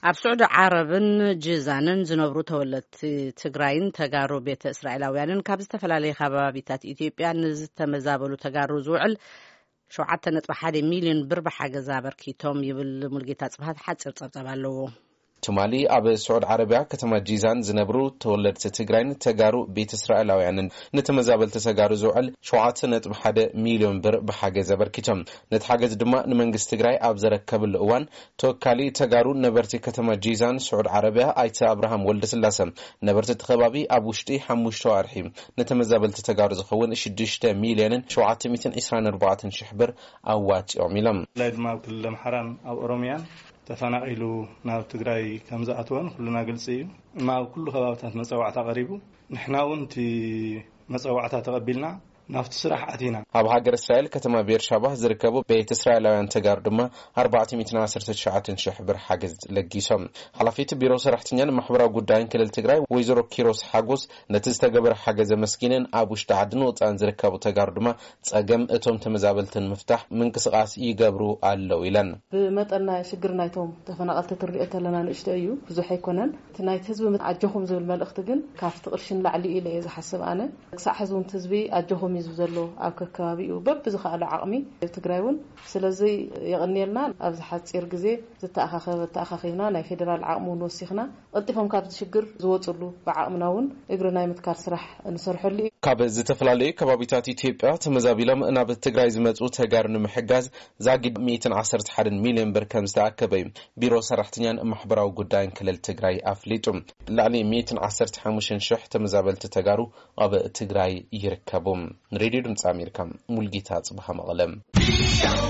ኣብ سعود ዓረብን ጅዛንን ዝነብሩ ተወለድቲ ትግራይን ተጋሩ ቤተ እስራኤላውያንን ካብ ዝተፈላለዩ ከባቢታት ኢትዮጵያ ንዝተመዛበሉ ተጋሩ ዝውዕል 7.1 ሚሊዮን ብር ብሓገዝ ኣበርኪቶም ይብል ሙልጌታ ጽብሃት ሓጽር ጸብጸብ ኣለዎ። ቱማሊ ኣብ سعود ዓረብያ ከተማ ጂዛን ዝነብሩ ተወለድቲ ትግራይን ተጋሩ ቤተ እስራኤላውያንን ንተመዛበልቲ ተጋሩ ዝውዕል 7.1 ሚሊዮን ብር ብሓገዝ ኣበርኪቶም ነቲ ሓገዝ ድማ ንመንግስቲ ትግራይ ኣብ ዘረከብሉ እዋን ተወካሊ ተጋሩ ነበርቲ ከተማ ጂዛን سعود ዓረብያ ኣይተ አብርሃም ወልደስላሰ ነበርቲ ተኸባቢ ኣብ ውሽጢ 5 ወርሒ ንተመዛበልቲ ተጋሩ ዝኸውን 6 ሚሊዮን 724 ሺህ ብር ኣዋጪኦም ኢሎም ላይድማ ክልል ኣምሓራን ኣብ ኦሮሚያ ተፈናቂሉ ናብ ትግራይ ከም ዝኣትወን ኩሉና ግልጽ እዩ ማብ ኩሉ ከባቢታት መጸዋዕታ ቀሪቡ ንሕና እውን እቲ መጸዋዕታ ተቀቢልና ናፍቲ ስራሕ ኣቲና ኣብ ሃገር እስራኤል ከተማ ቤርሻባ ዝርከቡ ቤተ እስራኤላውያን ተጋሩ ድማ 419 ሺህ ብር ሓገዝ ለጊሶም ሓላፊት ቢሮ ሰራሕተኛን ማሕበራዊ ጉዳይን ክልል ትግራይ ወይዘሮ ኪሮስ ሓጎስ ነቲ ዝተገበረ ሓገዝ መስኪንን ኣብ ውሽጢ ዓድን ወፃን ዝርከቡ ተጋሩ ድማ ጸገም እቶም ተመዛበልትን ምፍታሕ ምንቅስቃስ ይገብሩ ኣለው ኢለን ብመጠና ሽግርናይቶም ተፈናቀልቲ ትርኢት ኣለና ንእሽቶ እዩ ብዙሕ ኣይኮነን ትናይት ህዝቢ ኣጀኹም ዝብል መልእኽቲ ግን ካፍቲ ቅርሽን ላዕሊ ኢለ ዝሓስብ ኣነ ክሳዕ ህዝቡን ህዝቢ ኣጀኹም ዘሎ ኣብ ከባቢኡ በብዝኻለ ዓቕሚ ትግራይውን ስለዚ ይቕንየልና ኣብ ዝሓጽር ግዜ ዝተኣኻኺና ናይ ፌደራል ዓቕሙን ወሲኽና ቀልጢፎም ካብ ዝሽግር ዝወጽሉ ብዓቕምናውን እግርናይ ምትካር ስራሕ እንሰርሐሉ ካብ ዝተፈላለዩ ከባቢታት ኢትዮጵያ ተመዛቢሎም ናብ ትግራይ ዝመጹ ተጋሩ ንምሕጋዝ ዛጊድ 111 ሚሊዮን ብር ከም ዝተኣከበ ቢሮ ሰራሕተኛን ማሕበራዊ ጉዳይን ክልል ትግራይ ኣፍሊጡ ላዕሊ 115 ሺህ ተመዛበልቲ ተጋሩ ኣብ ትግራይ ይርከቡ ሬዲዮ ድምጽ ኣሜሪካ ሙልጌታ ጽብሃ መቐለም